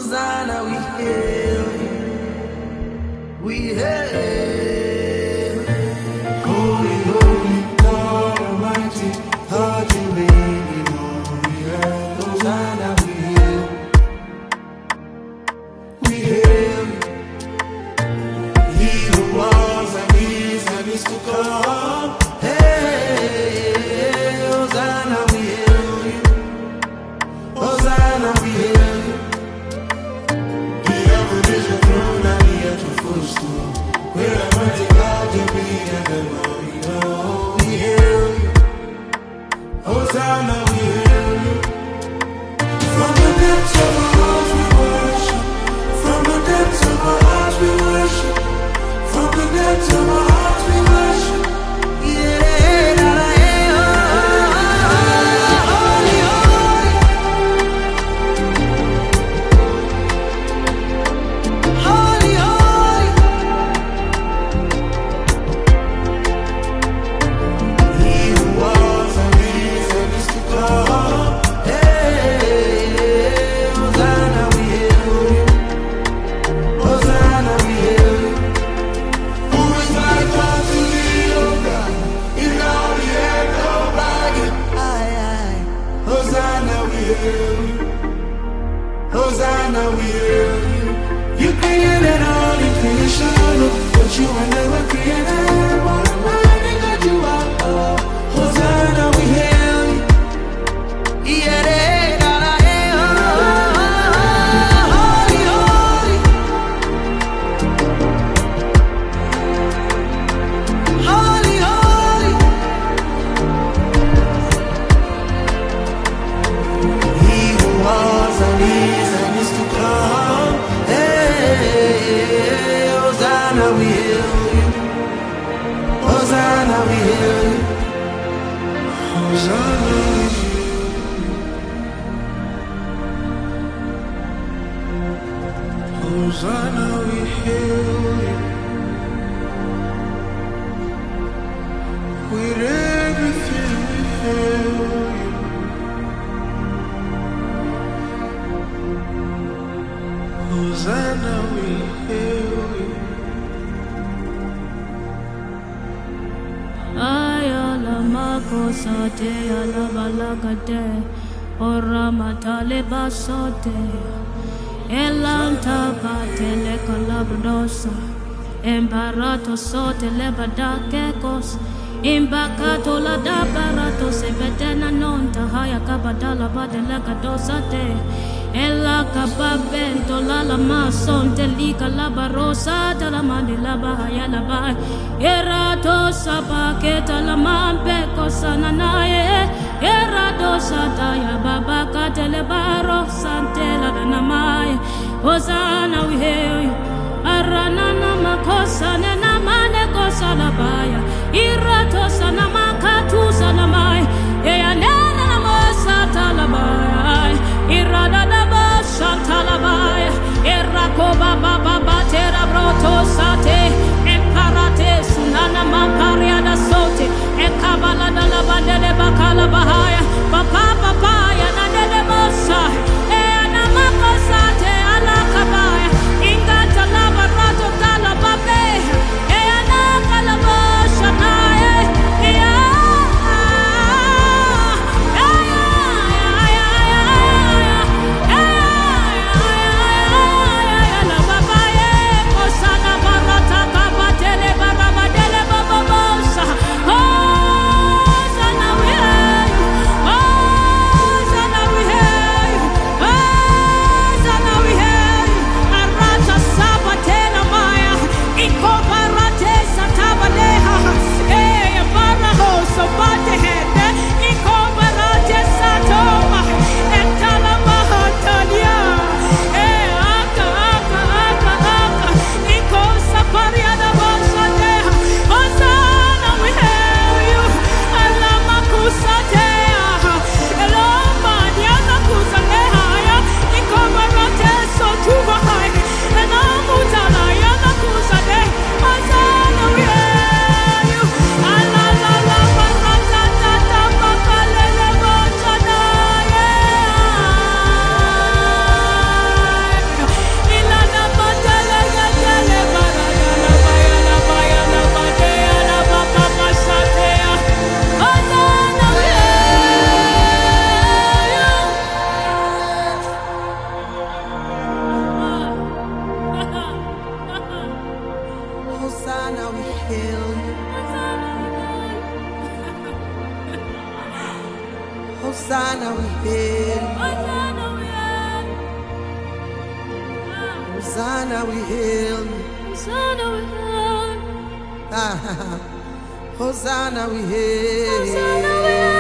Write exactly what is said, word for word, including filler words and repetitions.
Hosanna, we hail you. We hail. Holy, holy, God Almighty, God you reign in all the earth. Hosanna, we hail. We hail. He who was and is and is to come. Hey, Hosanna, we hail you. Hosanna, we hail you. The heaven is your throne and the earth your footstool. Where the mighty God you be and the glory know. We hail you. Hosanna, we hail you. From the depths of our hearts we worship. From the depths of our hearts we worship. From the depths of our hearts we worship. Yeah, la, la, yeah, oh, holy, holy. Holy, holy. He who was and is and is to come. Hey, Hosanna, we hail you. Hosanna, we hail you. Who is like unto thee, O God? In all the earth, nobody. Aye, aye. Hosanna, we hail you. Hosanna, we hail you. You created all in creation, but you were never created. What a mighty God you are. Oh, Hosanna, we hail you. Yeah, la, la, eh, oh, holy, holy. Holy, holy. He who was and is and is to come. Hey, Hosanna, we hail you. Hosanna, we hail you. Hosanna, we hail you. Hosanna, we hail you. With everything we hail you. Hosanna, we hail you. Ayala makosate ala balakate ora matale basote elanta patele kalabrosa embarato sote lebadakekos imbakato la dabarato sebedena nonta haya kabadala badela kadosate ella kababento la la masonte lika la barosa de la mandela bahaya la ba erato sabaketa la mambe kosana nae erato sataya baba katele baro santela na mai Hosanna, we hail you. Aranana makosa na mane kosa la baya irato sana makatu sana mai ya nena na masa talabaya irada da basha talabaya irako baba baba tera broto sate emparate sunana mamparia da sote ekabala da la bandele bakala bahaya papa papa ya na dele mosa e na makosa te ala kabaya ingata la barato tala babe e na kalabasha nae e Hosanna, we hail you. Hosanna, we hail. Ah, Hosanna, we hail. Hosanna, we hail.